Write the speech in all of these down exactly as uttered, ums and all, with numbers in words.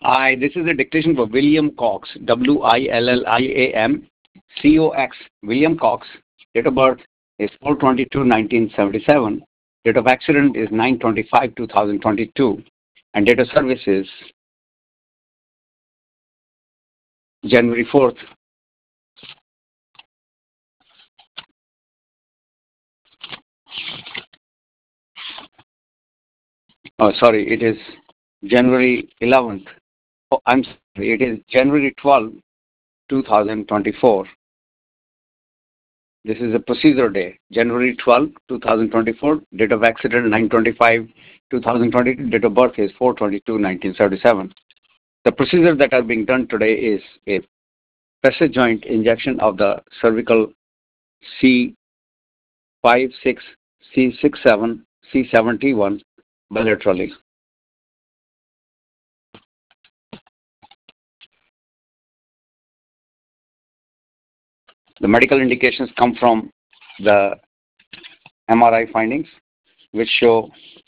I, this is a dictation for William Cox, W I L L I A M C O X, William Cox. Date of birth is four twenty-two nineteen seventy-seven. Date of accident is nine twenty-five two thousand twenty-two. And date of service is January fourth. Oh, sorry, it is January eleventh. Oh, I'm sorry, it is January twelfth, two thousand twenty-four. This is a procedure day, January twelfth, two thousand twenty-four. Date of accident nine twenty-five two thousand twenty-two. Date of birth is four twenty-two nineteen seventy-seven. The procedure that are being done today is a facet joint injection of the cervical C fifty-six, C sixty-seven, C seventy-one bilaterally. The medical indications come from the M R I findings, which show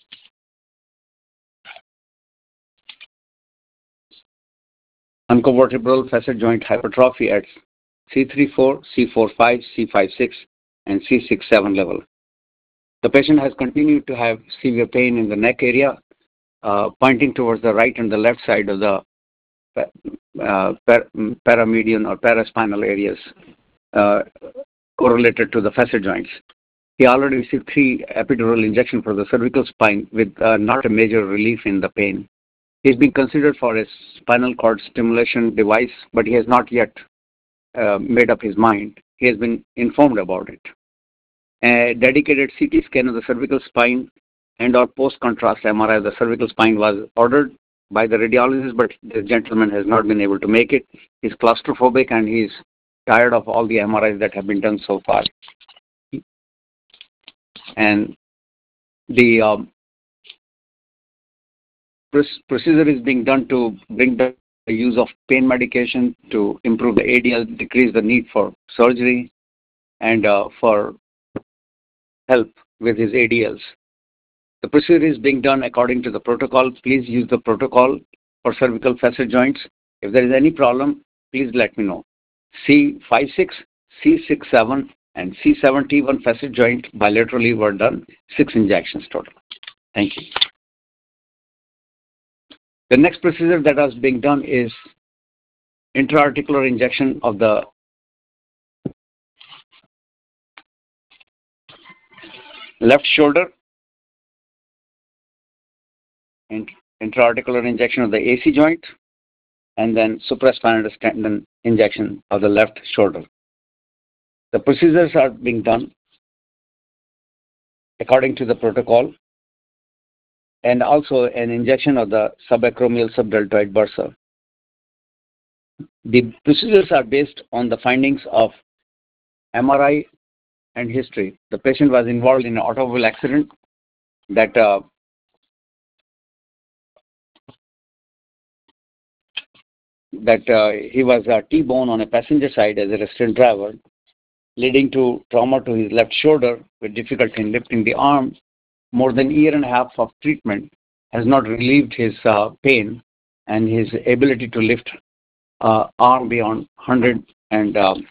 uncovertebral facet joint hypertrophy at C thirty-four, C forty-five, C fifty-six, and C sixty-seven level. The patient has continued to have severe pain in the neck area, uh, pointing towards the right and the left side of the uh, par- paramedian or paraspinal areas uh, correlated to the facet joints. He already received three epidural injections for the cervical spine with uh, not a major relief in the pain. He's been considered for a spinal cord stimulation device, but he has not yet uh, made up his mind. He has been informed about it. A dedicated C T scan of the cervical spine and or post-contrast M R I of the cervical spine was ordered by the radiologist, but this gentleman has not been able to make it. He's claustrophobic and he's tired of all the M R Is that have been done so far. And the um, procedure is being done to bring the use of pain medication to improve the A D L, decrease the need for surgery, and uh, for help with his A D Ls. The procedure is being done according to the protocol. Please use the protocol for cervical facet joints. If there is any problem, please let me know. C fifty-six, C sixty-seven, and C seventy-one facet joint bilaterally were done, six injections total. Thank you. The next procedure that was being done is intra-articular injection of the left shoulder, intra-articular injection of the A C joint, and then supraspinatus tendon injection of the left shoulder. The procedures are being done according to the protocol, and also an injection of the subacromial subdeltoid bursa. The procedures are based on the findings of M R I and history. The patient was involved in an automobile accident that uh, that uh, he was uh, T-bone on a passenger side as a restrained driver, leading to trauma to his left shoulder with difficulty in lifting the arm. More than a year and a half of treatment has not relieved his uh, pain and his ability to lift uh, arm beyond one hundred and um,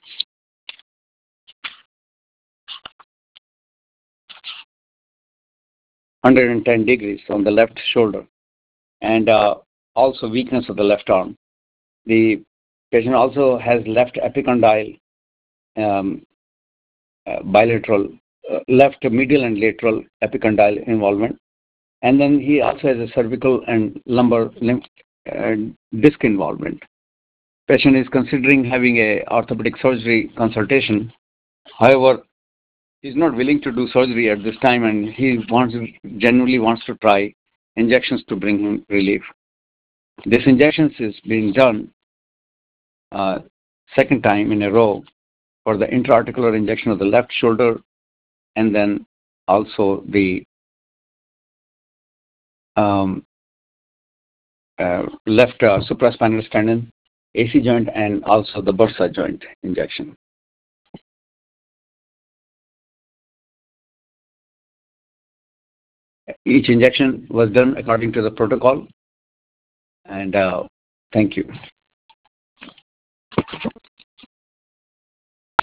one hundred ten degrees on the left shoulder, and uh, also weakness of the left arm. The patient also has left epicondyle um, uh, bilateral, uh, left medial and lateral epicondyle involvement. And then he also has a cervical and lumbar lymph uh, disc involvement. Patient is considering having a orthopedic surgery consultation. However, he's not willing to do surgery at this time, and he wants genuinely wants to try injections to bring him relief. This injections is being done uh, second time in a row for the intra-articular injection of the left shoulder, and then also the um, uh, left uh, supraspinal tendon, A C joint, and also the bursa joint injection. Each injection was done according to the protocol, and uh, Thank you.